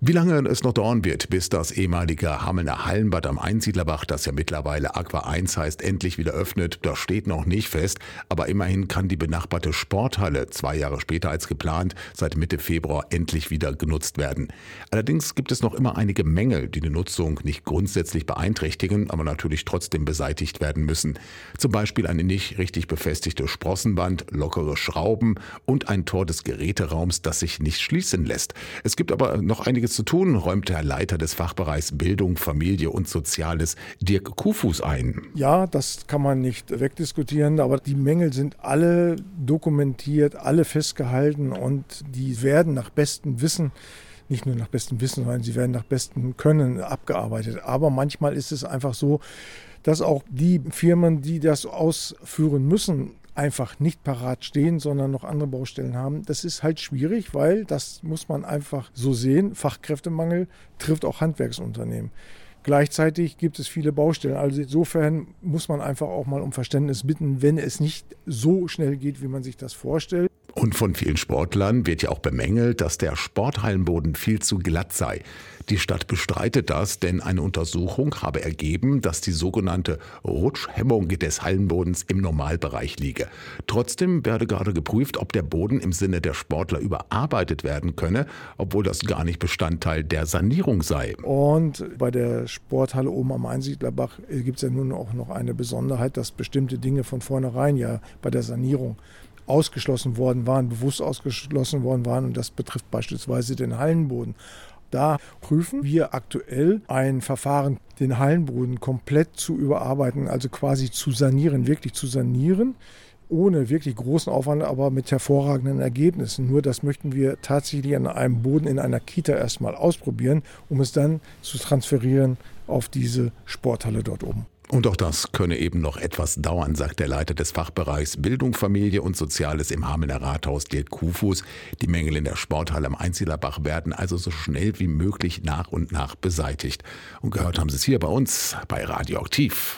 Wie lange es noch dauern wird, bis das ehemalige Hamelner Hallenbad am Einsiedlerbach, das ja mittlerweile Aqua 1 heißt, endlich wieder öffnet, das steht noch nicht fest. Aber immerhin kann die benachbarte Sporthalle 2 Jahre später als geplant seit Mitte Februar endlich wieder genutzt werden. Allerdings gibt es noch immer einige Mängel, die Nutzung nicht grundsätzlich beeinträchtigen, aber natürlich trotzdem beseitigt werden müssen. Zum Beispiel eine nicht richtig befestigte Sprossenwand, lockere Schrauben und ein Tor des Geräteraums, das sich nicht schließen lässt. Es gibt aber noch einiges zu tun, räumt der Leiter des Fachbereichs Bildung, Familie und Soziales, Dirk Kuhfuß, ein. Ja, das kann man nicht wegdiskutieren, aber die Mängel sind alle dokumentiert, alle festgehalten und die werden nach bestem Wissen, nicht nur nach bestem Wissen, sondern sie werden nach bestem Können abgearbeitet. Aber manchmal ist es einfach so, dass auch die Firmen, die das ausführen müssen, einfach nicht parat stehen, sondern noch andere Baustellen haben. Das ist halt schwierig, weil, das muss man einfach so sehen, Fachkräftemangel trifft auch Handwerksunternehmen. Gleichzeitig gibt es viele Baustellen. Also insofern muss man einfach auch mal um Verständnis bitten, wenn es nicht so schnell geht, wie man sich das vorstellt. Und von vielen Sportlern wird ja auch bemängelt, dass der Sporthallenboden viel zu glatt sei. Die Stadt bestreitet das, denn eine Untersuchung habe ergeben, dass die sogenannte Rutschhemmung des Hallenbodens im Normalbereich liege. Trotzdem werde gerade geprüft, ob der Boden im Sinne der Sportler überarbeitet werden könne, obwohl das gar nicht Bestandteil der Sanierung sei. Und bei der Sporthalle oben am Einsiedlerbach gibt es ja nun auch noch eine Besonderheit, dass bestimmte Dinge von vornherein ja bei der Sanierung ausgeschlossen worden waren, bewusst ausgeschlossen worden waren. Und das betrifft beispielsweise den Hallenboden. Da prüfen wir aktuell ein Verfahren, den Hallenboden komplett zu überarbeiten, also quasi zu sanieren, wirklich zu sanieren, ohne wirklich großen Aufwand, aber mit hervorragenden Ergebnissen. Nur das möchten wir tatsächlich an einem Boden in einer Kita erstmal ausprobieren, um es dann zu transferieren auf diese Sporthalle dort oben. Und auch das könne eben noch etwas dauern, sagt der Leiter des Fachbereichs Bildung, Familie und Soziales im Hamelner Rathaus, Dirk Kuhfuß. Die Mängel in der Sporthalle am Einsiedlerbach werden also so schnell wie möglich nach und nach beseitigt. Und gehört haben Sie es hier bei uns bei Radioaktiv.